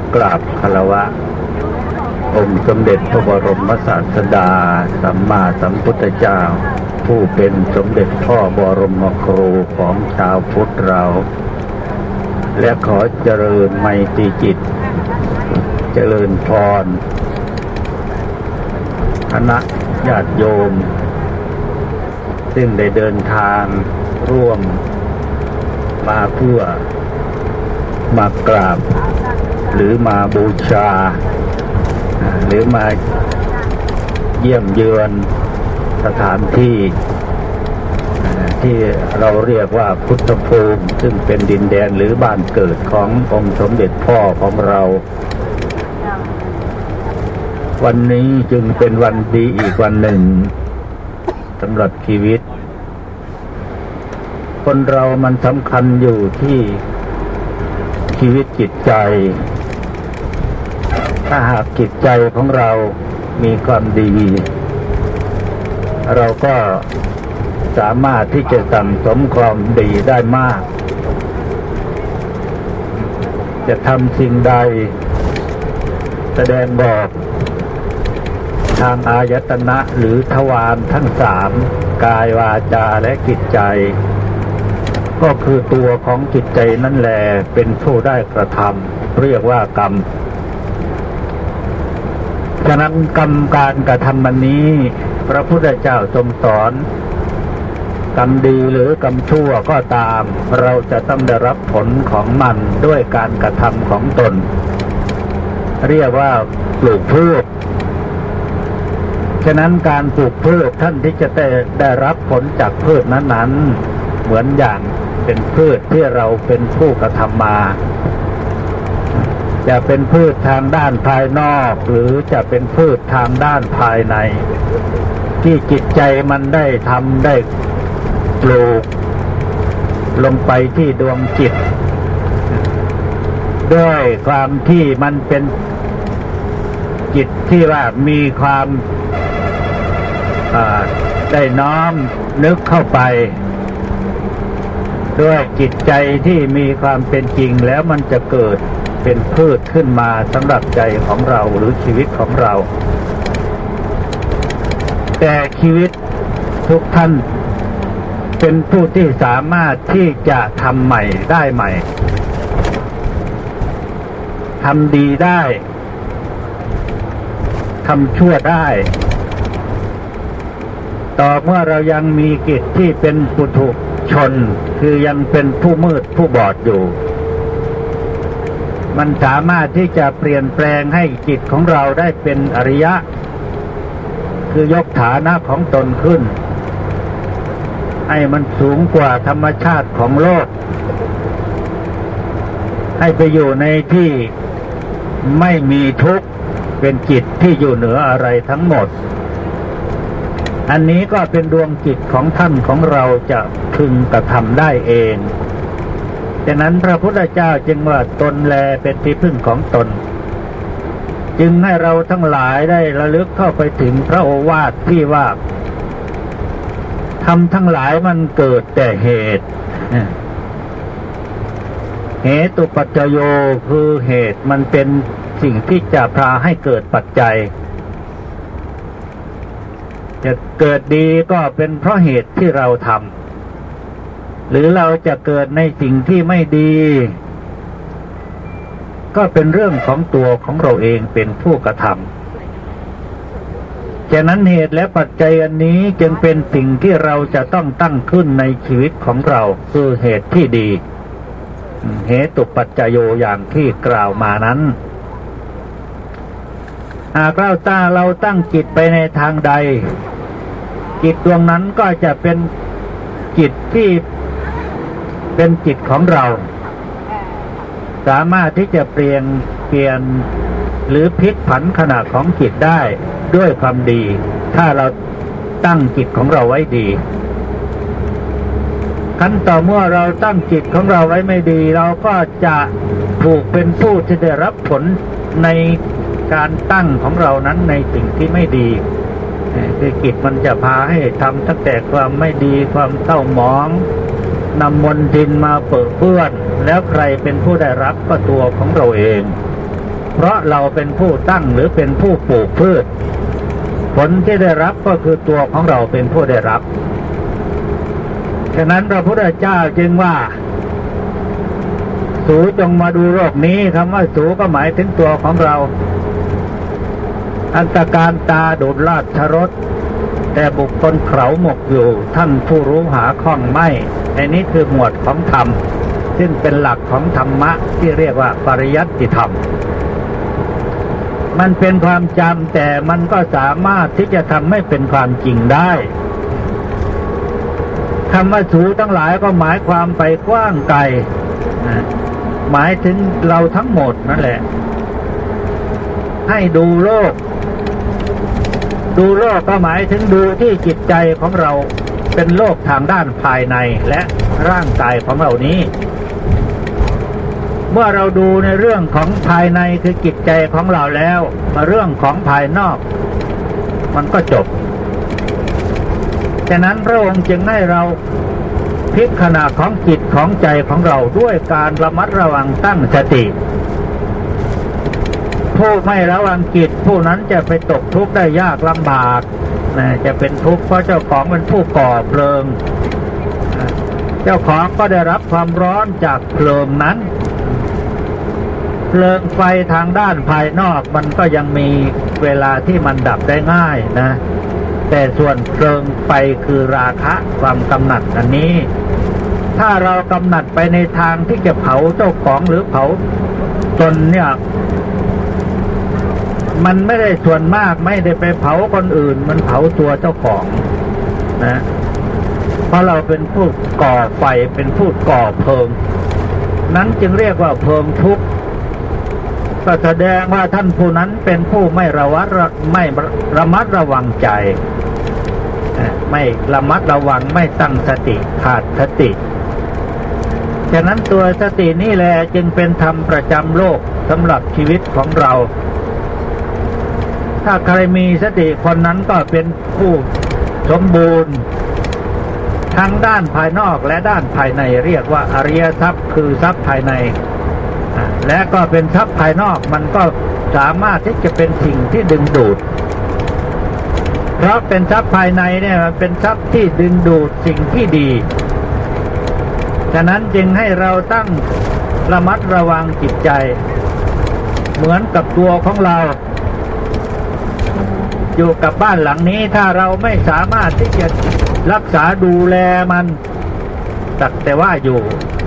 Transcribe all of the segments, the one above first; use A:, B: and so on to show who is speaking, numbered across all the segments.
A: กราบคารวะองค์สมเด็จพระบรมศาสดาสัมมาสัมพุทธเจ้าผู้เป็นสมเด็จพ่อบรมครูของชาวพุทธเราและขอเจริญไมตรีจิตเจริญพรคณะญาติโยมซึ่งได้เดินทางร่วมมาเพื่อมากราบหรือมาบูชาหรือมาเยี่ยมเยือนสถานที่ที่เราเรียกว่าพุทธภูมิซึ่งเป็นดินแดนหรือบ้านเกิดขององค์สมเด็จพ่อของเราวันนี้จึงเป็นวันดีอีกวันหนึ่งสำหรับชีวิตคนเรามันสำคัญอยู่ที่ชีวิตจิตใจถ้าหากจิตใจของเรามีความดีเราก็สามารถที่จะสั่งสมความดีได้มากจะทำสิ่งใดแสดงบอกทางอายตนะหรือทวารทั้งสามกายวาจาและจิตใจก็คือตัวของจิตใจนั่นแหละเป็นผู้ได้กระทำเรียกว่ากรรมฉะนั้นกรรมการกระทำมันนี้พระพุทธเจ้าทรงสอนกรรมดีหรือกรรมชั่วก็ตามเราจะต้องได้รับผลของมันด้วยการกระทำของตนเรียกว่าปลูกพืชฉะนั้นการปลูกพืชท่านที่จะได้รับผลจากพืชนั้นๆเหมือนอย่างเป็นพืชที่เราเป็นผู้กระทำมาจะเป็นพืชทางด้านภายนอกหรือจะเป็นพืชทางด้านภายในที่จิตใจมันได้ทำได้ปลูกลงไปที่ดวงจิตด้วยความที่มันเป็นจิตที่ว่ามีความได้น้อมนึกเข้าไปด้วยจิตใจที่มีความเป็นจริงแล้วมันจะเกิดเป็นพืชขึ้นมาสำหรับใจของเราหรือชีวิตของเราแต่ชีวิตทุกท่านเป็นผู้ที่สามารถที่จะทำใหม่ได้ใหม่ทำดีได้ทำชั่วได้ต่อเมื่อเรายังมีจิตที่เป็นปุถุชนคือยังเป็นผู้มืดผู้บอดอยู่มันสามารถที่จะเปลี่ยนแปลงให้จิตของเราได้เป็นอริยะคือยกฐานะของตนขึ้นให้มันสูงกว่าธรรมชาติของโลกให้ไปอยู่ในที่ไม่มีทุกข์เป็นจิตที่อยู่เหนืออะไรทั้งหมดอันนี้ก็เป็นดวงจิตของท่านของเราจะพึงกระทำได้เองฉะนั้นพระพุทธเจ้าจึงว่าตนแลเป็นที่พึ่งของตนจึงให้เราทั้งหลายได้ระลึกเข้าไปถึงพระโอวาทที่ว่าทำทั้งหลายมันเกิดแต่เหตุเหตุปัจจโยคือเหตุมันเป็นสิ่งที่จะพาให้เกิดปัจจัยจะเกิดดีก็เป็นเพราะเหตุที่เราทำหรือเราจะเกิดในสิ่งที่ไม่ดีก็เป็นเรื่องของตัวของเราเองเป็นผู้กระทำฉะนั้นเหตุและปัจจัยอันนี้จึงเป็นสิ่งที่เราจะต้องตั้งขึ้นในชีวิตของเราคือเหตุที่ดีเหตุปัจจโยอย่างที่กล่าวมานั้นหากเราตั้งจิตไปในทางใดจิตดวงนั้นก็จะเป็นจิตที่เป็นจิตของเราสามารถที่จะเปลี่ยนหรือพลิกผันขณะของจิตได้ด้วยความดีถ้าเราตั้งจิตของเราไว้ดีขั้นต่อเมื่อเราตั้งจิตของเราไว้ไม่ดีเราก็จะถูกเป็นผู้ที่ได้รับผลในการตั้งของเรานั้นในสิ่งที่ไม่ดีคือจิตมันจะพาให้ทำตั้งแต่ความไม่ดีความเศร้าหมองนำมลทินมาเปื้อนแล้วใครเป็นผู้ได้รับก็ตัวของเราเองเพราะเราเป็นผู้ตั้งหรือเป็นผู้ปลูกพืชผลที่ได้รับก็คือตัวของเราเป็นผู้ได้รับฉะนั้นพระพุทธเจ้าจึงว่าสูจงมาดูโลกนี้คำว่าสูก็หมายถึงตัวของเราอันตการตาดูดราชรสแต่บุคคลเขาหมกอยู่ท่านผู้รู้หาข้องไม่อันนี้คือหมวดของธรรมซึ่งเป็นหลักของธรรมะที่เรียกว่าปริยัติธรรมมันเป็นความจำแต่มันก็สามารถที่จะทำให้เป็นความจริงได้คำว่าสูทั้งหลายก็หมายความไปกว้างไกลหมายถึงเราทั้งหมดนั่นแหละให้ดูโลกก็หมายถึงดูที่จิตใจของเราเป็นโลกทางด้านภายในและร่างกายของเรานี้เมื่อเราดูในเรื่องของภายในคือจิตใจของเราแล้วมาเรื่องของภายนอกมันก็จบฉะนั้นพระองค์จึงให้เราพิจารณาของจิตของใจของเราด้วยการระมัดระวังตั้งสติผู้ไม่ระวังจิตผู้นั้นจะไปตกทุกข์ได้ยากลำบากจะเป็นทุกข์เพราะเจ้าของเป็นผู้ก่อเพลิงเจ้าของก็ได้รับความร้อนจากเพลิงนั้นเพลิงไฟทางด้านภายนอกมันก็ยังมีเวลาที่มันดับได้ง่ายนะแต่ส่วนเพลิงไฟคือราคะความกำหนัดอันนี้ถ้าเรากำหนัดไปในทางที่จะเผาเจ้าของหรือเผาตนเนี่ยมันไม่ได้ส่วนมากไม่ได้ไปเผาคนอื่นมันเผาตัวเจ้าของนะเพราะเราเป็นผู้ก่อไฟเป็นผู้ก่อเพลิงนั้นจึงเรียกว่าเพลิงทุกข์ก็แสดงว่าท่านผู้นั้นเป็นผู้ไม่ระมัดระวังใจไม่ระมัดระวังไม่ตั้งสติขาดสติฉะนั้นตัวสตินี่แหละจึงเป็นธรรมประจำโลกสำหรับชีวิตของเราถ้าใครมีสติคนนั้นก็เป็นผู้สมบูรณ์ทั้งด้านภายนอกและด้านภายในเรียกว่าอริยทรัพย์คือทรัพย์ภายในและก็เป็นทรัพย์ภายนอกมันก็สามารถที่จะเป็นสิ่งที่ดึงดูดเพราะเป็นทรัพย์ภายในเนี่ยมันเป็นทรัพย์ที่ดึงดูดสิ่งที่ดีฉะนั้นจึงให้เราตั้งระมัดระวังจิตใจเหมือนกับตัวของเราอยู่กับบ้านหลังนี้ถ้าเราไม่สามารถที่จะรักษาดูแลมันสักแต่ว่าอยู่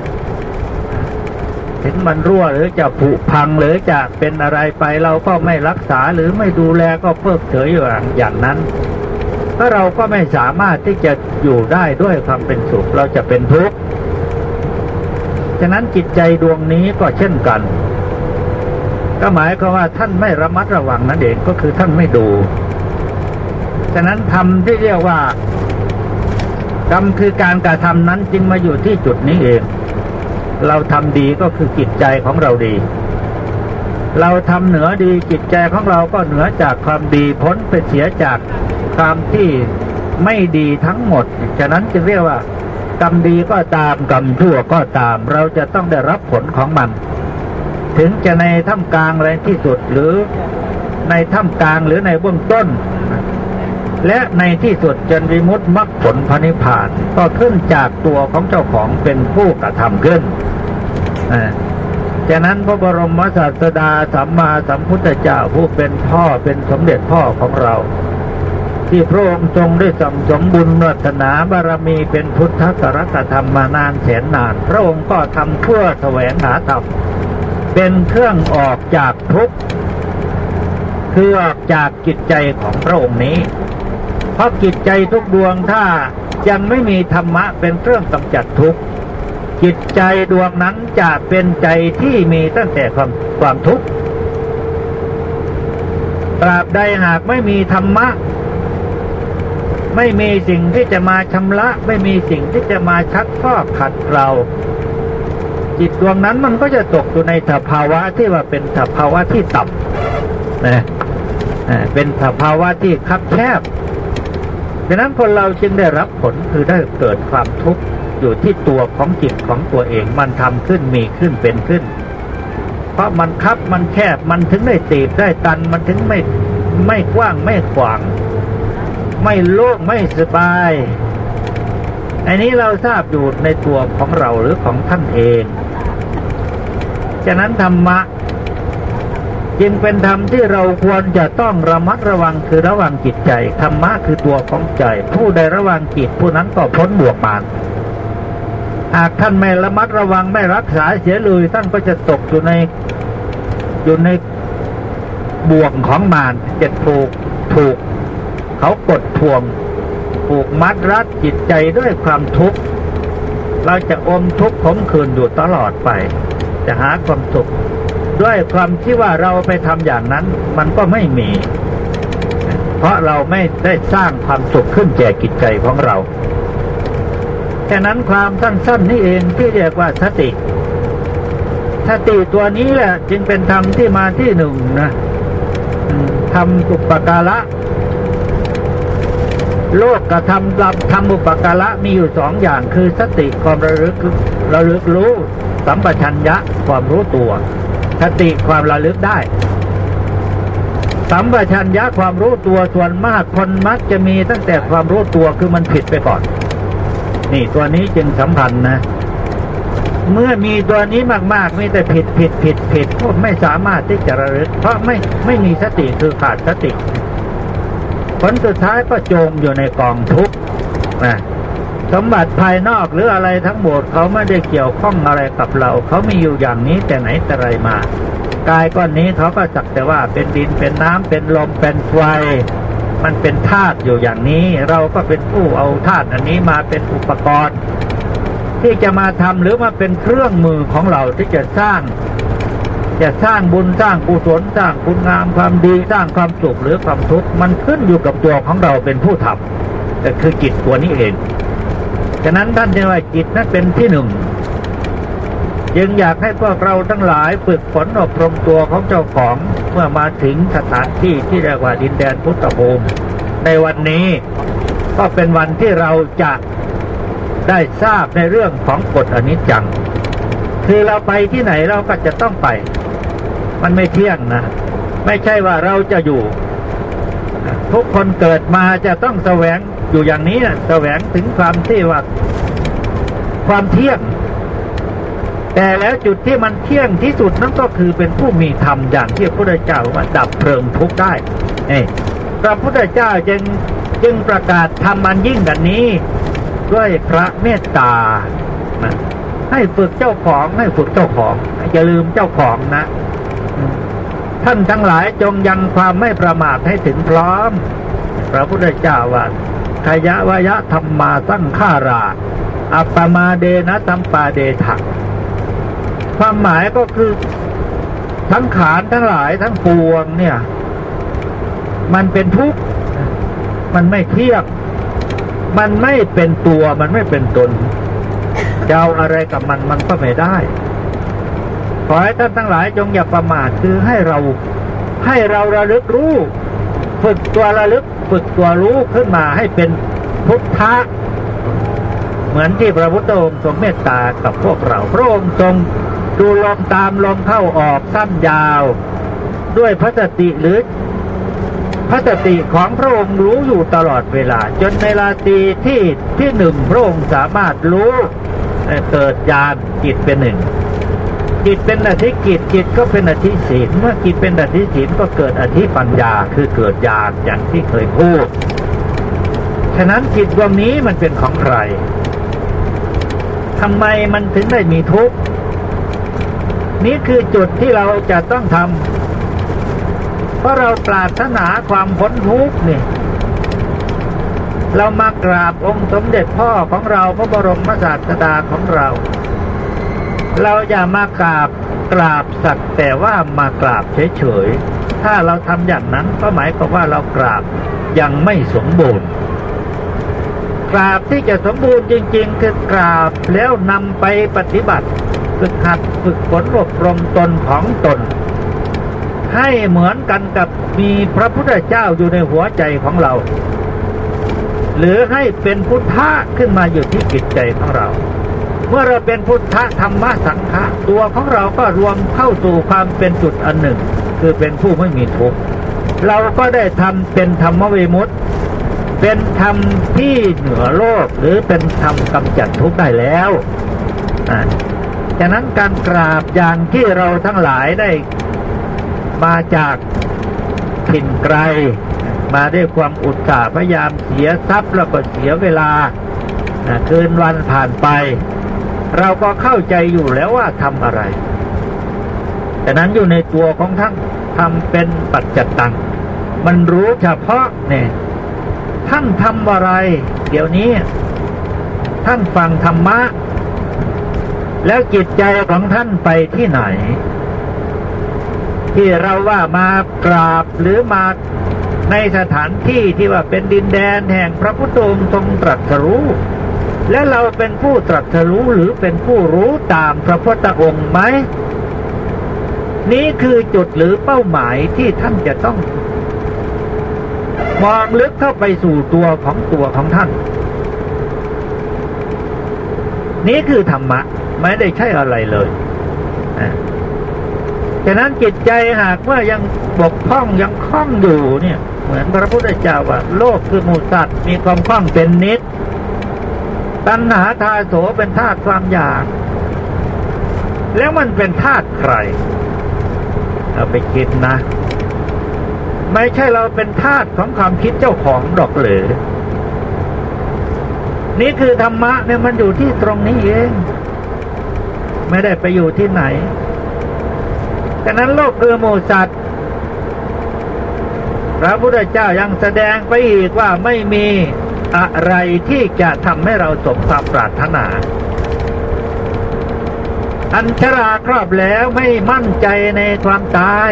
A: ถึงมันรั่วหรือจะผุพังหรือจะเป็นอะไรไปเราก็ไม่รักษาหรือไม่ดูแลก็เพิกเฉยอย่างนั้นเพราะเราก็ไม่สามารถที่จะอยู่ได้ด้วยความเป็นสุขเราจะเป็นทุกข์ฉะนั้นจิตใจดวงนี้ก็เช่นกันก็หมายความว่าท่านไม่ระมัดระวังนั่นเองก็คือท่านไม่ดูฉะนั้นธรรมที่เรียกว่ากรรมคือการกระทำนั้นจึงมาอยู่ที่จุดนี้เองเราทำดีก็คือจิตใจของเราดีเราทำเหนือดีจิตใจของเราก็เหนือจากความดีพ้นไปเสียจากความที่ไม่ดีทั้งหมดฉะนั้นจึงเรียกว่ากรรมดีก็ตามกรรมชั่วก็ตามเราจะต้องได้รับผลของมันถึงจะในท่ามกลางอะไรที่สุดหรือในท่ามกลางหรือในเบื้องต้นและในที่สุดจนวิมุตติมรรคผลพระนิพพานก็ขึ้นจากตัวของเจ้าของเป็นผู้กระทำขึ้นฉะนั้นพระบรมศาสดาสัมมาสัมพุทธเจ้าผู้เป็นพ่อเป็นสมเด็จพ่อของเราที่พระองค์ทรงได้สั่งสมบุญวัฒนาบารมีเป็นพุทธสารกธรรมมานานแสนนานพระองค์ก็ทำเพื่อแสวงหาธรรมเป็นเครื่องออกจากทุกข์คือออกจากจิตใจของพระองค์นี้เพราะจิตใจทุกดวงถ้ายังไม่มีธรรมะเป็นเครื่องกำจัดทุกข์จิตใจดวงนั้นจะเป็นใจที่มีตั้งแต่ความทุกข์ตราบใดหากไม่มีธรรมะไม่มีสิ่งที่จะมาชำระไม่มีสิ่งที่จะมาชักฟอกขัดเกลาจิตดวงนั้นมันก็จะตกอยู่ในสภาวะที่ว่าเป็นสภาวะที่ต่ำนะเป็นสภาวะที่คับแคบฉะนั้นคนเราจึงได้รับผลคือได้เกิดความทุกข์อยู่ที่ตัวของจิตของตัวเองมันทำขึ้นมีขึ้นเป็นขึ้นเพราะมันคับมันแคบมันถึงได้ตีบได้ตันมันถึงไม่กว้างไม่ขวางไม่โล่งไม่สบายอันนี้เราทราบอยู่ในตัวของเราหรือของท่านเองฉะนั้นธรรมะจึงเป็นธรรมที่เราควรจะต้องระมัดระวังคือระวังจิตใจธรรมะคือตัวของใจผู้ใดระวังจิตผู้นั้นก็พ้นบ่วงมารหากท่านไม่ระมัดระวังไม่รักษาเสียเลยท่านก็จะตกอยู่ในบ่วงของมารจะถูกเขากดทวงผูกมัดรัดจิตใจด้วยความทุกข์เราจะอมทุกข์ขมขื่นอยู่ตลอดไปจะหาความสุขด้วยความที่ว่าเราไปทำอย่างนั้นมันก็ไม่มีเพราะเราไม่ได้สร้างความสุขขึ้นแก่จิตใจของเราฉะนั้นความสั้นๆนี่เองที่เรียกว่าสติตัวนี้แหละจึงเป็นธรรมที่มาที่หนึ่งนะทำอุปการะโลกกับทำอุปการะมีอยู่สองอย่างคือสติความระลึกรู้สัมปชัญญะความรู้ตัวสติความระลึกได้สัมปชัญญะความรู้ตัวส่วนมากคนมักจะมีตั้งแต่ความรู้ตัวคือมันผิดไปก่อนนี่ตัวนี้จึงสำคัญนะเมื่อมีตัวนี้มากๆมีแต่ผิดก็ไม่สามารถที่จะระลึกเพราะไม่มีสติคือขาดสติผลสุดท้ายก็จมอยู่ในกองทุกข์นะสมบัติภายนอกหรืออะไรทั้งหมดเขาไม่ได้เกี่ยวข้องอะไรกับเราเขามีอยู่อย่างนี้แต่ไหนแต่ไรมากายก้อนนี้เขาก็สักแต่ว่าเป็นดินเป็นน้ำเป็นลมเป็นไฟมันเป็นธาตุอยู่อย่างนี้เราก็เป็นผู้เอาธาตุอันนี้มาเป็นอุปกรณ์ที่จะมาทำหรือมาเป็นเครื่องมือของเราที่จะสร้างบุญสร้างกุศลสร้างคุณงามความดีสร้างความสุขหรือความทุกข์มันขึ้นอยู่กับตัวของเราเป็นผู้ทำแต่คือจิตตัวนี้เองฉะนั้นท่านเรียกว่าจิตนั้นเป็นที่หนึ่งยังอยากให้พวกเราทั้งหลายฝึกฝนอบรมตัวของเจ้าของเมื่อมาถึงสถานที่ที่เรียกว่าดินแดนพุทธภูมิในวันนี้ก็เป็นวันที่เราจะได้ทราบในเรื่องของกฎอนิจจังคือเราไปที่ไหนเราก็จะต้องไปมันไม่เที่ยงนะไม่ใช่ว่าเราจะอยู่ทุกคนเกิดมาจะต้องแสวงอยู่อย่างนี้แสวงถึงความที่ว่าความเที่ยงแต่แล้วจุดที่มันเที่ยงที่สุดนั่นก็คือเป็นผู้มีธรรมอย่างที่พระพุทธเจ้าว่าดับเพลิงทุกข์ได้พระพุทธเจ้าจึงประกาศธรรมอันยิ่งกันนี้ด้วยพระเมตตาให้ฝึกเจ้าของให้ฝึกเจ้าของอย่าลืมเจ้าของนะท่านทั้งหลายจงยังความไม่ประมาทให้ถึงพร้อมพระพุทธเจ้าว่าขยะวยะธรรมาสังขาราอัปปมาเดนะตัมปาเดถะความหมายก็คือทั้งขานทั้งหลายทั้งปวงเนี่ยมันเป็นทุกข์มันไม่เที่ยงมันไม่เป็นตัวมันไม่เป็นตนจะเอาอะไรกับมันก็ไม่ได้ขอให้ท่านทั้งหลายจงอย่าประมาทคือให้เราระลึกรู้ฝึกตัวระลึกฝึกตัวรู้ขึ้นมาให้เป็นพุทธะเหมือนที่พระพุทธองค์ทรงเมตตากับพวกเราพระองค์ทรงดูลมตามลมเข้าออกสั้นยาวด้วยพระสติหรือพระสติของพระองค์รู้อยู่ตลอดเวลาจนในราตรีที่หนึ่งพระองค์สามารถรู้เกิดญาณจิตเป็นหนึ่งจิตเป็นอธิกิจจิตก็เป็นอธิศีลเมื่อจิตเป็นอธิศีลก็เกิดอธิปัญญาคือเกิดญาณอย่างที่เคยพูดฉะนั้นจิตดวงนี้มันเป็นของใครทำไมมันถึงได้มีทุกข์นี่คือจุดที่เราจะต้องทำเพราะเราปรารถนาความพ้นทุกข์นี่เรามากราบองค์สมเด็จพ่อของเราพระบรมศาสดาของเราอย่ามากราบสักแต่ว่ามากราบเฉยๆถ้าเราทำอย่างนั้นก็หมายความว่าเรากราบยังไม่สมบูรณ์กราบที่จะสมบูรณ์จริงๆคือกราบแล้วนำไปปฏิบัติฝึกหัดฝึกฝนอบรมตนของตนให้เหมือนกันกับมีพระพุทธเจ้าอยู่ในหัวใจของเราหรือให้เป็นพุทธะขึ้นมาอยู่ที่จิตใจของเราเมื่อเราเป็นพุทธธรรมสังฆะตัวของเราก็รวมเข้าสู่ความเป็นจุดอันหนึ่งคือเป็นผู้ไม่มีทุกข์เราก็ได้ทำเป็นธรรมวิมุตติเป็นธรรมที่เหนือโลกหรือเป็นธรรมกำจัดทุกข์ได้แล้วฉะนั้นการกราบอย่างที่เราทั้งหลายได้มาจากถิ่นไกลมาด้วยความอุตสาห์พยายามเสียทรัพย์แล้วก็เสียเวลาคืนวันผ่านไปเราก็เข้าใจอยู่แล้วว่าทำอะไรแต่นั้นอยู่ในตัวของท่านทำเป็นปัจจัตตังมันรู้เฉพาะเนี่ยท่านทำอะไรเดี๋ยวนี้ท่านฟังธรรมะแล้วจิตใจของท่านไปที่ไหนที่เราว่ามากราบหรือมาในสถานที่ที่ว่าเป็นดินแดนแห่งพระพุทธองค์ทรงตรัสรู้และเราเป็นผู้ตรัสรู้หรือเป็นผู้รู้ตามพระพุทธองค์ไหมนี้คือจุดหรือเป้าหมายที่ท่านจะต้องมองลึกเข้าไปสู่ตัวของท่านนี้คือธรรมะไม่ได้ใช่อะไรเลยฉะนั้นจิตใจหากว่ายังบกพร่องยังคล่องอยู่เนี่ยเหมือนพระพุทธเจ้าว่าโลกคือหมู่สัตว์มีความคล่องเป็นนิจตัณหาทาโสเป็นธาตุความอยากแล้วมันเป็นธาตุใครเอาไปคิดนะไม่ใช่เราเป็นทาสของความคิดเจ้าของดอกเหลอนี่คือธรรมะเนี่ยมันอยู่ที่ตรงนี้เองไม่ได้ไปอยู่ที่ไหนฉะนั้นโลกคือหมู่สัตว์พระพุทธเจ้ายังแสดงไปอีกว่าไม่มีอะไรที่จะทำให้เราสมความปรารถนาอันชราครอบแล้วไม่มั่นใจในความตาย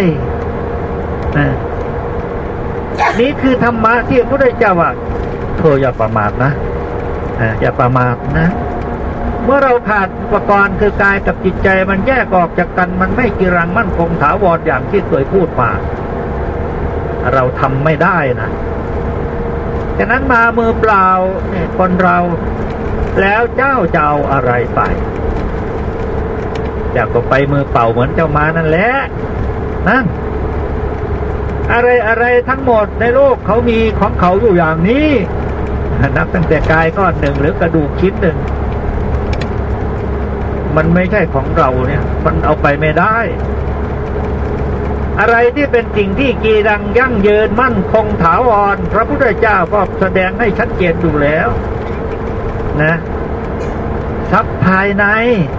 A: นี่คือธรรมะที่พระพุทธเจ้าว่าเธออย่าประมาทนะอย่าประมาทนะเมื่อเราขาดอุปกรณ์คือกายกับจิตใจมันแยกออกจากกันมันไม่กีรังมั่นคงถาวรอย่างที่เคยพูดมาเราทำไม่ได้นะฉะนั้นมามือเปล่าเนี่ยคนเราแล้วเจ้าจะเอาอะไรไปอยากก็ไปมือเปล่าเหมือนเจ้ามานั่นแหละนั่นอะไรทั้งหมดในโลกเขามีของเขาอยู่อย่างนี้นับตั้งแต่กายก้อนหนึ่งหรือกระดูกชิ้นหนึ่งมันไม่ใช่ของเราเนี่ยมันเอาไปไม่ได้อะไรที่เป็นสิ่งที่กีรังยั่งยืนมั่นคงถาวรพระพุทธเจ้าก็แสดงให้ชัดเจนอยู่แล้วนะทรัพย์ภายใน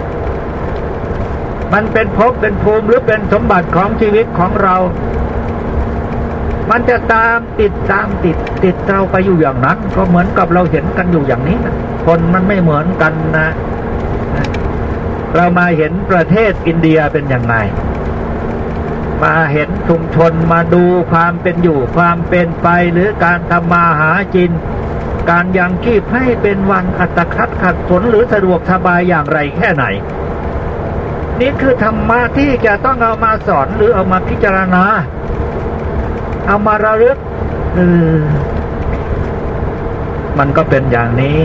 A: มันเป็นภพเป็นภูมิหรือเป็นสมบัติของชีวิตของเรามันจะตามติดเราไปอยู่อย่างนั้นก็เหมือนกับเราเห็นกันอยู่อย่างนี้นะคนมันไม่เหมือนกันนะเรามาเห็นประเทศอินเดียเป็นอย่างไรมาเห็นชุมชนมาดูความเป็นอยู่ความเป็นไปหรือการทำมาหากินการยังชีพให้เป็นวันอัตคัดขัดสนหรือสะดวกสบายอย่างไรแค่ไหนนี่คือธรรมะที่จะต้องเอามาสอนหรือเอามาพิจารณาเอามาระลึกมันก็เป็นอย่างนี้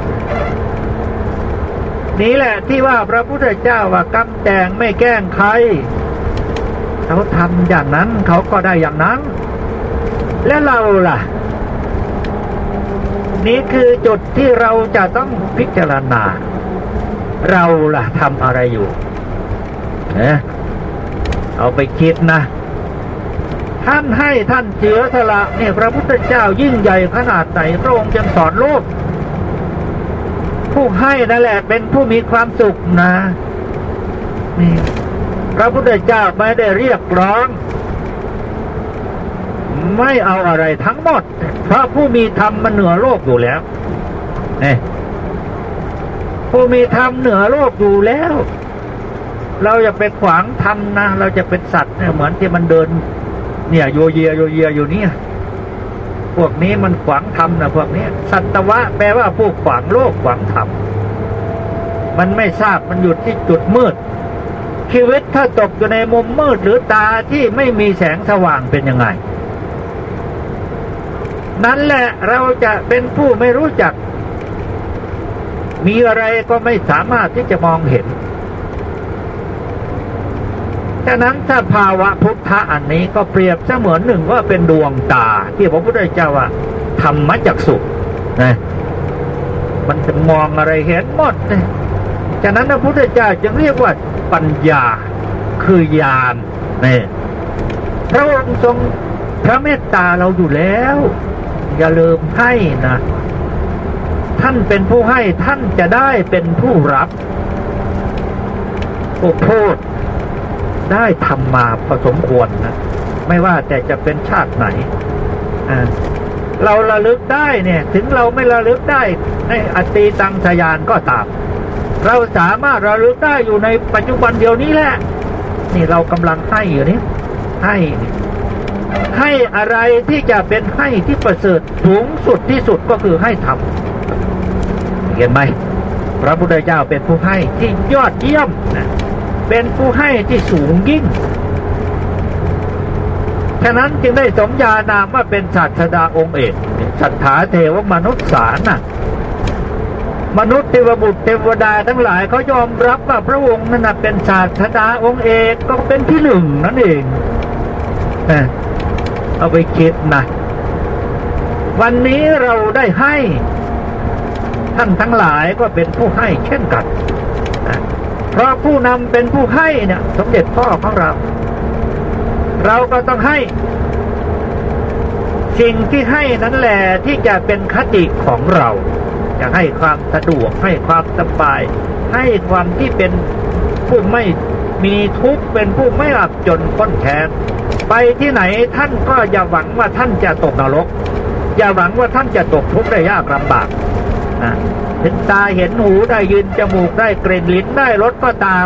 A: นี่แหละที่ว่าพระพุทธเจ้าว่ากรรมแต่งไม่แกล้งใครเขาทำอย่างนั้นเขาก็ได้อย่างนั้นและเราล่ะนี่คือจุดที่เราจะต้องพิจารณาเราล่ะทำอะไรอยู่เอาไปคิดนะท่านให้ท่านเสียสละเนี่ยพระพุทธเจ้ายิ่งใหญ่ขนาดไหนพระองค์จึงสอนโลกผู้ให้นั่นแหละเป็นผู้มีความสุขนะนี่พระพุทธเจ้าไม่ได้เรียกร้องไม่เอาอะไรทั้งหมดเพราะผู้มีธรรมมันเหนือโลกอยู่แล้วผู้มีธรรมเหนือโลกอยู่แล้วเราอย่าไปขวางธรรมนะเราจะเป็นสัตว์เนี่ยเหมือนที่มันเดินเนี่ยโยเยอยู่เนี่ยพวกนี้มันขวางธรรมนะพวกนี้สัตวะแปลว่าผู้ขวางโลกขวางธรรมมันไม่ทราบมันอยู่ที่จุดมืดชีวิตถ้าตกอยู่ในมุมมืดหรือตาที่ไม่มีแสงสว่างเป็นยังไงนั่นแหละเราจะเป็นผู้ไม่รู้จักมีอะไรก็ไม่สามารถที่จะมองเห็นฉะนั้นถ้าภาวะพุทธะอันนี้ก็เปรียบเสมือนหนึ่งว่าเป็นดวงตาที่พระพุทธเจ้าว่าธรรมจักษุนะมันจะมองอะไรเห็นหมดนะฉะนั้นพระพุทธเจ้าจึงเรียกว่าปัญญาคือญาณนี่พระองค์ทรงพระเมตตาเราอยู่แล้วอย่าลืมให้นะท่านเป็นผู้ให้ท่านจะได้เป็นผู้รับโอ้โทษได้ทำมาพอสมควรนะไม่ว่าแต่จะเป็นชาติไหนเราระลึกได้เนี่ยถึงเราไม่ระลึกได้ในอตีตังสยานก็ตามเราสามารถระลึกได้อยู่ในปัจจุบันเดียวนี้แหละนี่เรากำลังให้อยู่นี่ให้อะไรที่จะเป็นให้ที่ประเสริฐสูงสุดที่สุดก็คือให้ธรรมเห็นไหมพระพุทธเจ้าเป็นผู้ให้ที่ยอดเยี่ยมนะเป็นผู้ให้ที่สูงยิ่งฉะนั้นจึงได้สมญานามว่าเป็นศาสดาองค์เอกสัทธาเทวมนุษย์สารน่ะมนุษย์เทวบุตรเทวดาทั้งหลายเขายอมรับว่าพระองค์นั้นเป็นศาสดาองค์เอกก็เป็นที่หนึ่งนั่นเองเอาไปคิดนะวันนี้เราได้ให้ท่านทั้งหลายก็เป็นผู้ให้เช่นกันเพราะผู้นำเป็นผู้ให้เนี่ยสมเด็จพ่อของเราก็ต้องให้สิ่งที่ให้นั้นแหละที่จะเป็นคติของเราจะให้ความสะดวกให้ความสบายให้ความที่เป็นผู้ไม่มีทุกข์เป็นผู้ไม่อับจนข้นแค้นไปที่ไหนท่านก็อย่าหวังว่าท่านจะตกนรกอย่าหวังว่าท่านจะตกทุกข์ได้ยากลำบากเห็นตาเห็นหูได้ยินจมูกได้กลิ่นลิ้นได้รสก็ตาม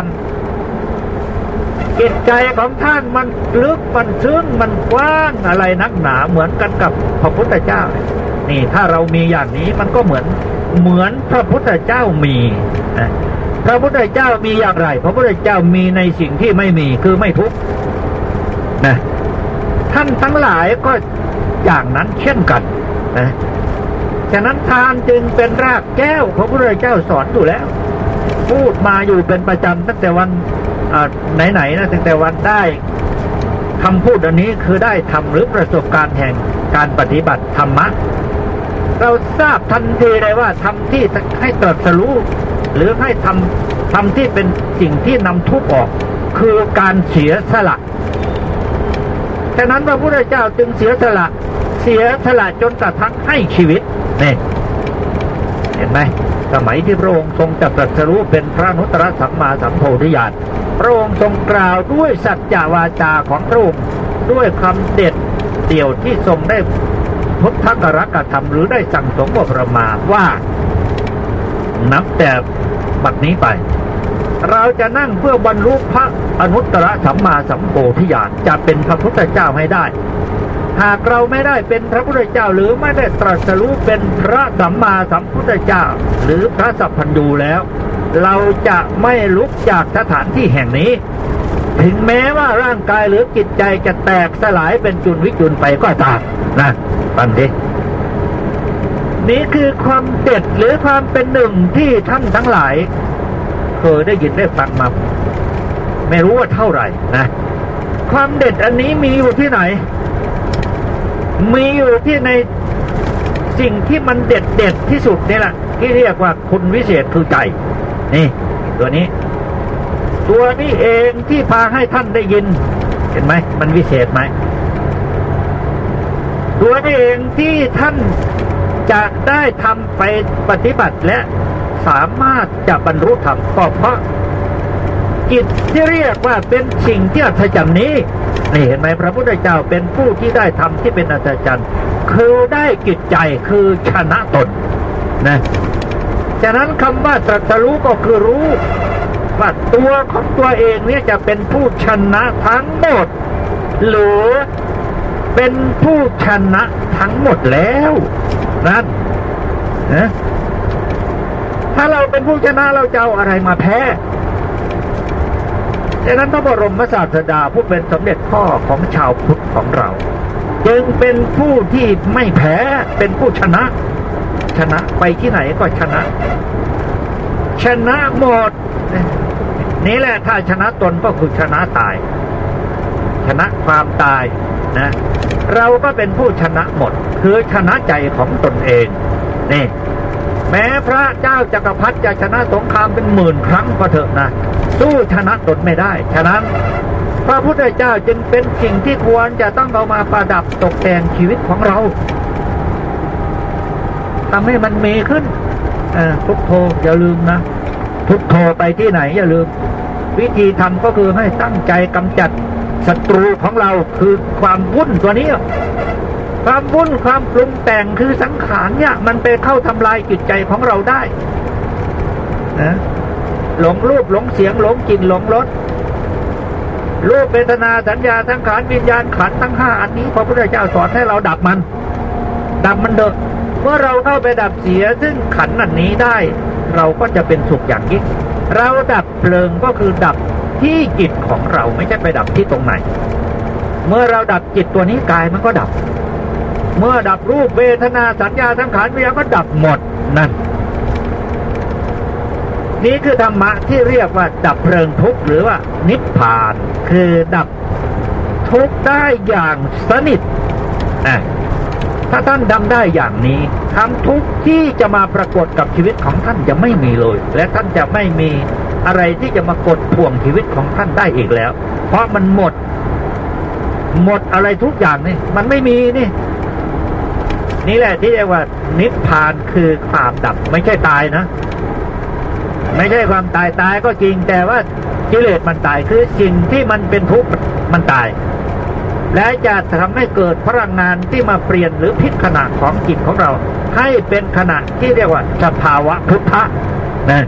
A: จิตใจของท่านมันลึกมันซึ้งมันกว้างอะไรนักหนาเหมือนกันกับพระพุทธเจ้านี่ถ้าเรามีอย่างนี้มันก็เหมือนพระพุทธเจ้ามีพระพุทธเจ้ามีอย่างไรพระพุทธเจ้ามีในสิ่งที่ไม่มีคือไม่ทุกข์นะท่านทั้งหลายก็อย่างนั้นเช่นกันนะฉะนั้นทานจึงเป็นรากแก้วพระพุทธเจ้าสอนอยู่แล้วพูดมาอยู่เป็นประจำตั้งแต่วันไหนๆนะตั้งแต่วันได้คำพูดอันนี้คือได้ทำหรือประสบการณ์แห่งการปฏิบัติธรรมะเราทราบทันทีเลยว่าทำที่ให้ตรัสรู้หรือให้ทำที่เป็นสิ่งที่นำทุกข์ออกคือการเสียสละฉะนั้นพระพุทธเจ้าจึงเสียสละจนกระทั่งให้ชีวิตนี่เห็นไหมสมัยที่พระองค์ทรงตรัสรู้เป็นพระอนุตตรสัมมาสัมโพธิญาณพระองค์ทรงกล่าวด้วยสัจจวาจาของพระองค์ด้วยคำเด็ดเดี่ยวที่ทรงได้พุทธกรกธรรมหรือได้สั่งสมบรมาว่านับแต่บัดนี้ไปเราจะนั่งเพื่อบรรลุพระอนุตตรสัมมาสัมโพธิญาณจะเป็นพระพุทธเจ้าให้ได้หากเราไม่ได้เป็นพระพุทธเจ้าหรือไม่ได้ตรัสรู้เป็นพระสัมมาสัมพุทธเจ้าหรือพระสัพพัญญูแล้วเราจะไม่ลุกจากสถานที่แห่งนี้ถึงแม้ว่าร่างกายหรือจิตใจจะแตกสลายเป็นจุลวิจุลไปก็ตามนะฟังดินี่คือความเด็ดหรือความเป็นหนึ่งที่ท่านทั้งหลายเคยได้ยินได้ฟังมาไม่รู้ว่าเท่าไหร่นะความเด็ดอันนี้มีอยู่ที่ไหนมีอยู่ที่ในสิ่งที่มันเด็ดที่สุดนี่แหละที่เรียกว่าคุณวิเศษคือใจนี่ตัวนี้เองที่พาให้ท่านได้ยินเห็นไหมมันวิเศษไหมตัวนี้เองที่ท่านจะได้ทำไปปฏิบัติและสามารถจะบรรลุธรรมก็เพราะจิตที่เรียกว่าเป็นสิ่งที่อัศจรรย์นี้นี่เห็นไหมพระพุทธเจ้าเป็นผู้ที่ได้ทำที่เป็นอัศจรรย์คือได้จิตใจคือชนะตนนะฉะนั้นคำว่าตรัสรู้ก็คือรู้ว่าตัวของตัวเองเนี่ยจะเป็นผู้ชนะทั้งหมดหรือเป็นผู้ชนะทั้งหมดแล้วนั่นนะถ้าเราเป็นผู้ชนะเราจะเอาอะไรมาแพ้ฉะนั้นพระบรมศาสดาผู้เป็นสมเด็จพ่อของชาวพุทธของเราจึงเป็นผู้ที่ไม่แพ้เป็นผู้ชนะไปที่ไหนก็ชนะชนะหมดนี่แหละถ้าชนะตนก็คือชนะตายชนะความตายนะเราก็เป็นผู้ชนะหมดคือชนะใจของตนเองนี่แม้พระเจ้าจักรพรรดิจะชนะสงครามเป็นหมื่นครั้งก็เถอะนะสู้ชนะตนไม่ได้ฉะนั้นพระพุทธเจ้าจึงเป็นสิ่งที่ควรจะต้องเอามาประดับตกแต่งชีวิตของเราทำให้มันมีขึ้นพุทโธอย่าลืมนะพุทโธไปที่ไหนอย่าลืมวิธีทำก็คือให้ตั้งใจกำจัดศัตรูของเราคือความวุ่นตัวนี้ความวุ่นความปรุงแต่งคือสังขารเนี่ยมันไปเข้าทำลายจิตใจของเราได้นะหลงรูปหลงเสียงหลงกลิ่นหลงรสรูปเวทนาสัญญาสังขารวิญญาณขันธ์ทั้ง5อันนี้พระพุทธเจ้าสอนให้เราดับมันเถอะเมื่อเราเข้าไปดับเสียซึ่งขันธ์อันนี้ได้เราก็จะเป็นสุขอย่างยิ่งเราดับเพลิงก็คือดับที่จิตของเราไม่ใช่ไปดับที่ตรงไหนเมื่อเราดับจิตตัวนี้กายมันก็ดับเมื่อดับรูปเวทนาสัญญาสังขารวิญญาณก็ดับหมดนั่นนี่คือธรรมะที่เรียกว่าดับเพลิงทุกข์หรือว่านิพพานคือดับทุกข์ได้อย่างสนิทถ้าท่านทำได้อย่างนี้ทำทุกข์ที่จะมาปรากฏกับชีวิตของท่านจะไม่มีเลยและท่านจะไม่มีอะไรที่จะมากดท่วงชีวิตของท่านได้อีกแล้วเพราะมันหมดอะไรทุกอย่างนี่มันไม่มีนี่แหละที่เรียกว่านิพพานคือความดับไม่ใช่ตายนะไม่ใช่ความตายก็จริงแต่ว่ากิเลสมันตายคือสิ่งที่มันเป็นทุกข์มันตายและจะทำให้เกิดพลังงานที่มาเปลี่ยนหรือพลิกขณะของจิตของเราให้เป็นขณะที่เรียกว่าสภาวะพุทธะนะ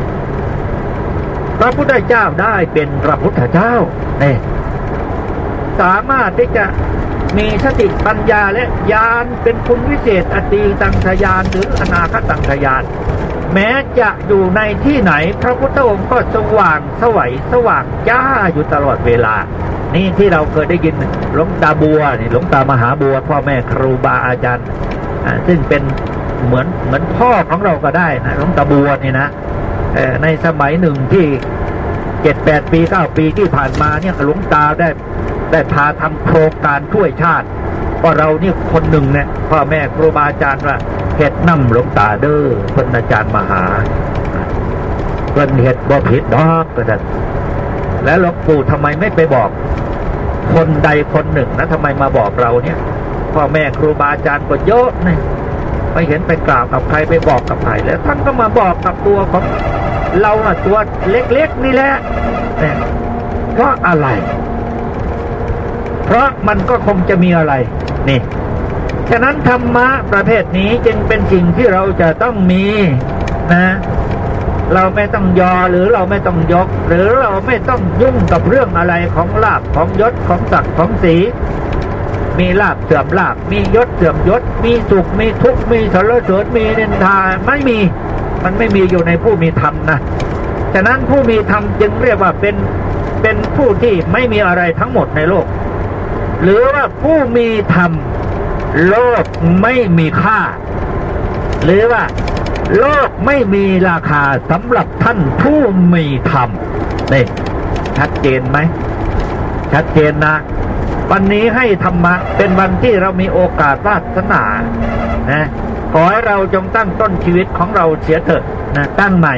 A: พระพุทธเจ้าได้เป็นพระพุทธเจ้าเนี่ยสามารถที่จะมีสติปัญญาและญาณเป็นคุณวิเศษอตีตังคญาณหรืออนาคตังคญาณแม้จะอยู่ในที่ไหนพระพุทธองค์ก็สว่างไสวสว่างจ้าอยู่ตลอดเวลานี่ที่เราเคยได้ยินหลวงตาบัวนี่หลวงตามหาบัวพ่อแม่ครูบาอาจารย์ซึ่งเป็นเหมือนพ่อของเราก็ได้นะหลวงตาบัวนี่นะในสมัยหนึ่งที่7-8 ปี9 ปีที่ผ่านมาเนี่ยหลวงตาได้พาทำโครงการช่วยชาติก็เรานี่คนหนึ่งเนี่ยพ่อแม่ครูบาอาจารย์ว่าเฮ็ดน้ำหลวงตาเด้อเพิ่นอาจารย์มหาเพิ่นเฮ็ดบ่ผิดดอกก็ได้แล้วหลวงปู่ทำไมไม่ไปบอกคนใดคนหนึ่งนะทำไมมาบอกเราเนี่ยพ่อแม่ครูบาอาจารย์ก็เยอะเนี่ยไปเห็นไปกล่าวกับใครไปบอกกับใครแล้วท่านก็มาบอกกับตัวของเราตัวเล็กๆนี่แหละเนี่ยเพราะอะไรเพราะมันก็คงจะมีอะไรนี่ฉะนั้นธรรมะประเภทนี้จึงเป็นสิ่งที่เราจะต้องมีนะเราไม่ต้องยอหรือเราไม่ต้องยกหรือเราไม่ต้องยุ่งกับเรื่องอะไรของลาภของยศของศักดิ์ของศรีมีลาภเสื่อมลาภมียศเสื่อมยศมีสุขมีทุกข์มีสรรเสริญมีนินทาไม่มีมันไม่มีอยู่ในผู้มีธรรมนะฉะนั้นผู้มีธรรมจึงเรียกว่าเป็นผู้ที่ไม่มีอะไรทั้งหมดในโลกหรือว่าผู้มีธรรมโลกไม่มีค่าหรือว่าโลกไม่มีราคาสำหรับท่านผู้มีธรรมนี่ชัดเจนไหมชัดเจนนะวันนี้ให้ธรรมะเป็นวันที่เรามีโอกาสวาสนานะขอให้เราจงตั้งต้นชีวิตของเราเสียเถอะนะตั้งใหม่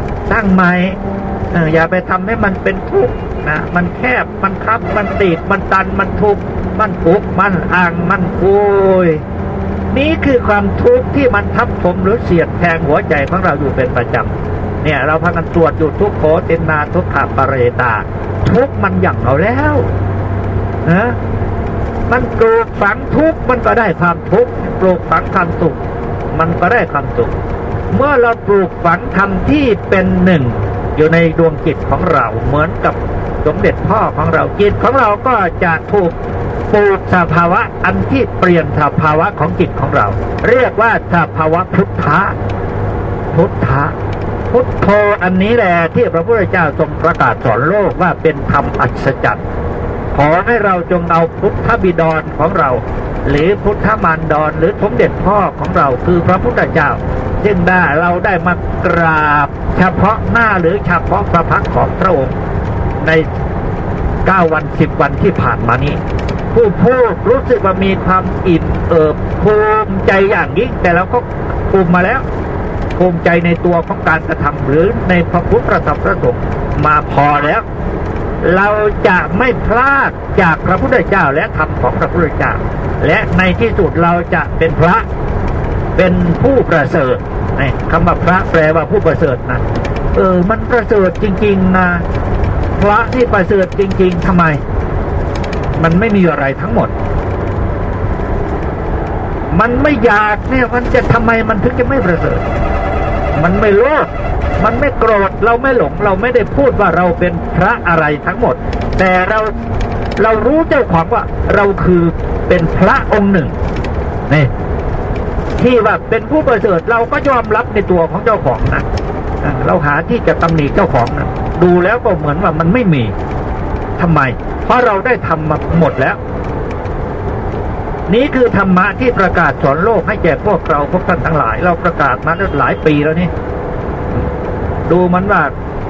A: อย่าไปทำให้มันเป็นทุกข์นะมันแคบมันคับมันติดมันตันมันทุกข์มันปุกมันอ่างมันโอยนี่คือความทุกข์ที่มันทับถมหรือเสียดแทงหัวใจของเราอยู่เป็นประจำเนี่ยเราพากันตรวจอยู่ทุกโขเตนาทุกขปเรตาทุกมันอย่างเราแล้วนะมันปลูกฝังทุกมันก็ได้ความทุกข์ปลูกฝังความสุขมันก็ได้ความสุขเมื่อเราปลูกฝังธรรมที่เป็นหนึ่งอยู่ในดวงจิตของเราเหมือนกับสมเด็จพ่อของเราจิตของเราก็จะถูกปลูกสภาวะอันที่เปลี่ยนสภาวะของจิตของเราเรียกว่าสภาวะพุทธะพุทโธอันนี้แหละที่พระพุทธเจ้าทรงประกาศสอนโลกว่าเป็นธรรมอัศจรรย์ขอให้เราจงเอาพุทธบิดรของเราหรือพุทธมารดรหรือสมเด็จพ่อของเราคือพระพุทธเจ้าซึ่งเราได้มากราบเฉพาะหน้าหรือเฉพาะพระพักตร์ของพระองค์ใน9 วัน10 วันที่ผ่านมานี้ผู้พูดรู้สึกว่ามีความอิ่มเอิบภูมิใจอย่างยิ่งแต่เราก็ภูมิมาแล้วภูมิใจในตัวของการกระทำหรือในพระพุทธพระธรรมพระสงฆ์มาพอแล้วเราจะไม่พลาดจากพระพุทธเจ้าและธรรมของพระพุทธเจ้าและในที่สุดเราจะเป็นพระเป็นผู้ประเสริฐคำว่าพระแปลว่าผู้ประเสริฐนะมันประเสริฐจริงๆนะพระที่ประเสริฐจริงๆทำไมมันไม่มีอะไรทั้งหมดมันไม่อยากเนี่ยมันจะทำไมมันถึงจะไม่ประเสริฐมันไม่โลภมันไม่โกรธเราไม่หลงเราไม่ได้พูดว่าเราเป็นพระอะไรทั้งหมดแต่เรารู้เจ้าของว่าเราคือเป็นพระองค์หนึ่งนี่ที่ว่าเป็นผู้ประเสริฐเราก็ยอมรับในตัวของเจ้าของนะเราหาที่จะตำหนิเจ้าของนะดูแล้วก็เหมือนว่ามันไม่มีทำไมเพราะเราได้ทำมาหมดแล้วนี้คือธรรมะที่ประกาศสอนโลกให้แก่พวกเราพวกท่านทั้งหลายเราประกาศมาหลายปีแล้วนี่ดูมันว่า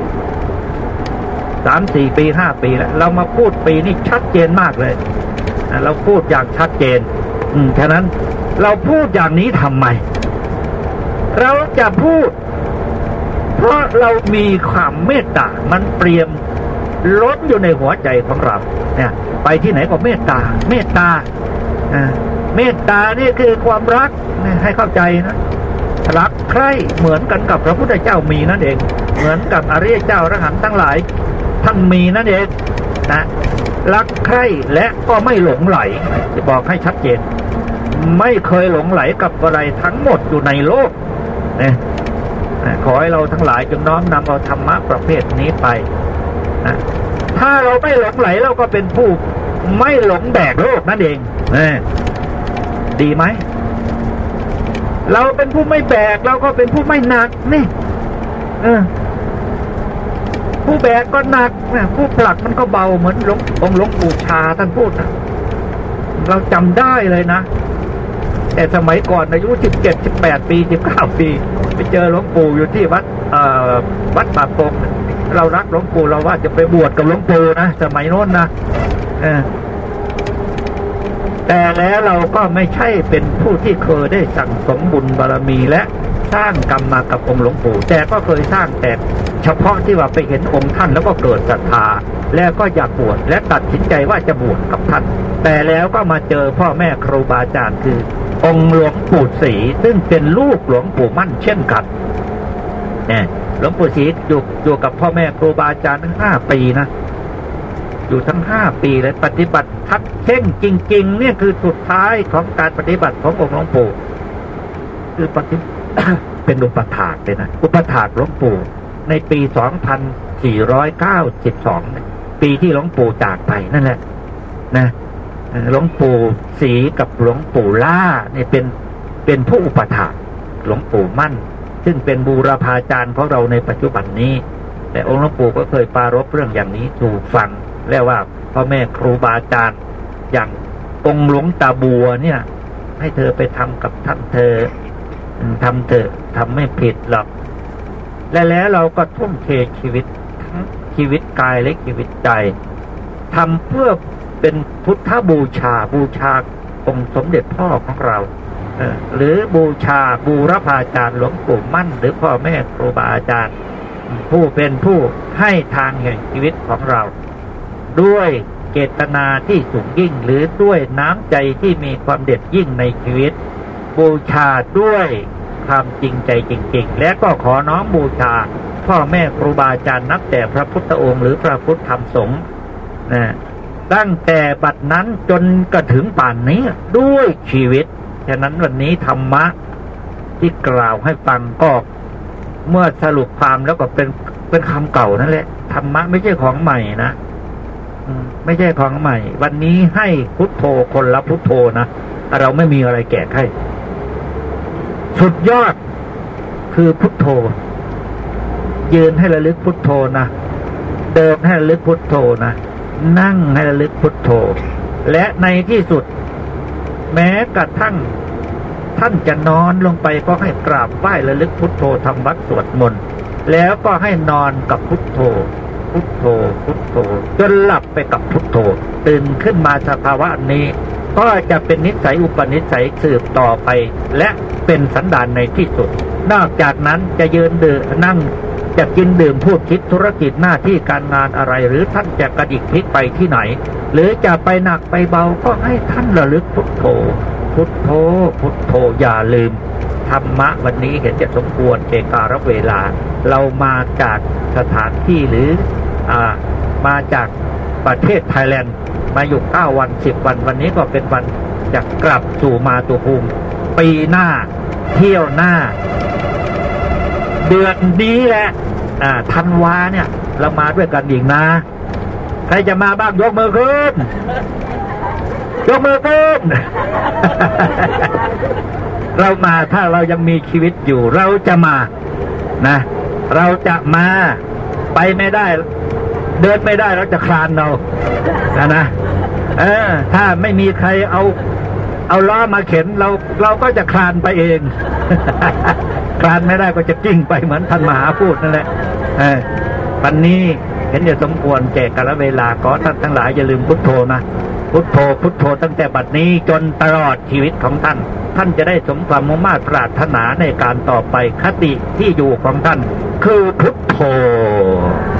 A: 3-4 ปี5 ปีแล้วเรามาพูดปีนี้ชัดเจนมากเลยเราพูดอย่างชัดเจนฉะนั้นเราพูดอย่างนี้ทำไมเราจะพูดเพราะเรามีความเมตตามันเปรียมล้นอยู่ในหัวใจของเราเนี่ยไปที่ไหนก็เมตตาเมตตาเมตตานี่คือความรักให้เข้าใจนะรักใคร่เหมือนกันกับพระพุทธเจ้ามีนั่นเองเหมือนกับอริยเจ้าอรหันต์ทั้งหลายท่านมีนั่นเองนะรักใคร่และก็ไม่หลงไหลจะบอกให้ชัดเจนไม่เคยหลงไหลกับอะไรทั้งหมดอยู่ในโลกนะขอให้เราทั้งหลายจงน้อมนำเอาธรรมะประเภทนี้ไปนะถ้าเราไม่หลงไหลเราก็เป็นผู้ไม่หลงแบกโลกนั่นเองดีไหมเราเป็นผู้ไม่แบกเราก็เป็นผู้ไม่หนักนี่ผู้แบกก็หนักนะผู้ผลักมันก็เบาเหมือนหลวงปู่ชาท่านพูดนะเราจำได้เลยนะแต่สมัยก่อนอายุ17-18 ปี19 ปีไปเจอหลวงปู่อยู่ที่วัดป่าปงเรารักหลวงปู่เราว่าจะไปบวชกับหลวงปู่นะสมัยโน้นนะแต่แล้วเราก็ไม่ใช่เป็นผู้ที่เคยได้สั่งสมบุญบารมีและสร้างกรรมมากับองค์หลวงปู่แต่ก็เคยสร้างแต่เฉพาะที่ว่าไปเห็นองค์ท่านแล้วก็เกิดศรัทธาแล้วก็อยากบวชและตัดสินใจว่าจะบวชกับท่านแต่แล้วก็มาเจอพ่อแม่ครูบาอาจารย์คือองค์หลวงปู่ศรีซึ่งเป็นลูกหลวงปู่มั่นเช่นกันหลวงปู่ศรีอยู่กับพ่อแม่ครูบาอาจารย์ทั้ง5 ปีนะอยู่ทั้ง5 ปีเลยปฏิบัติทักเข่งจริงๆเนี่ยคือสุดท้ายของการปฏิบัติขององค์หลวงปู่คือเป็นอุปถากเลยนะอุปถากหลวงปู่ในปี2492ปีที่หลวงปู่จากไปนั่นแหละนะหลวงปู่ศรีกับหลวงปู่ล่าเนี่ยเป็นผู้อุปถากหลวงปู่มั่นซึ่งเป็นบูรพาจารย์ของเราในปัจจุบันนี้แต่องค์หลวงปู่ก็เคยปรารภเรื่องอย่างนี้ถูกฟังแล้วว่าพ่อแม่ครูบาอาจารย์อย่างองค์หลวงตาบัวเนี่ยให้เธอไปทำกับท่านเธอทำเถอะทำไม่ผิดหรอกและแล้วเราก็ทุ่มเทชีวิตทั้งชีวิตกายและชีวิตใจทำเพื่อเป็นพุทธบูชาองค์สมเด็จพ่อของเราหรือบูชาบูรพาจารย์หลวงปู่มั่นหรือพ่อแม่ครูบาอาจารย์ผู้เป็นผู้ให้ทางแห่งชีวิตของเราด้วยเจตนาที่สูงยิ่งหรือด้วยน้ำใจที่มีความเด็ดยิ่งในชีวิตบูชาด้วยความจริงใจจริงๆและก็ขอน้อมบูชาพ่อแม่ครูบาอาจารย์นับแต่พระพุทธองค์หรือพระพุทธธรรมสงฆ์ตั้งแต่บัดนั้นจนกระถึงป่านนี้ด้วยชีวิตฉะนั้นวันนี้ธรรมะที่กล่าวให้ฟังก็เมื่อสรุปความแล้วก็เป็นคำเก่านั่นแหละธรรมะไม่ใช่ของใหม่นะไม่ใช่ของใหม่วันนี้ให้พุทโธคนละพุทโธนะเราไม่มีอะไรแก้ให้สุดยอดคือพุทโธยืนให้ระลึกพุทโธนะเดินให้ระลึกพุทโธนะนั่งให้ระลึกพุทโธและในที่สุดแม้กระทั่งท่านจะนอนลงไปก็ให้กราบไหว้ระลึกพุทโธทำวัดสวดมนต์แล้วก็ให้นอนกับพุทโธพุทโธพุทโธจนหลับไปกับพุทโธตื่นขึ้นมาสภาวะนี้ก็จะเป็นนิสัยอุปนิสัยสืบต่อไปและเป็นสันดานในที่สุดนอกจากนั้นจะยืนดื่มนั่งจะกินดื่มพูดคิดธุรกิจหน้าที่การงานอะไรหรือท่านจะกระดิกพลิกไปที่ไหนหรือจะไปหนักไปเบาก็ให้ท่านระลึกพุทโธพุทโธพุทโธอย่าลืมธรรมะวันนี้เห็นจะสมควรแก่กาลเวลาเรามาจากสถานที่หรือมาจากประเทศไทยแลนด์มาอยู่9 วัน10 วันวันนี้ก็เป็นวันจะกลับสู่มาตุภูมิปีหน้าเที่ยวหน้าเดือนนี้แหละธันวาเนี่ยเรามาด้วยกันอีกนะใครจะมาบ้างยกมือขึ้นยกมือขึ้น เรามาถ้าเรายังมีชีวิตอยู่เราจะมานะเราจะมาไปไม่ได้เดินไม่ได้เราจะคลานเรานะถ้าไม่มีใครเอาล้อมาเข็นเราก็จะคลานไปเอง คลานไม่ได้ก็จะกิ้งไปเหมือนท่านมหาพูดนั่นแหละวันนี้เห็นจะสมควรแก่กาลเวลาขอท่านทั้งหลายอย่าลืมพุทโธนะพุทโธพุทโธตั้งแต่บัดนี้จนตลอดชีวิตของท่านจะได้สมความมุ่งมั่นปรารถนาในการต่อไปคติที่อยู่ของท่านคือพุทโธ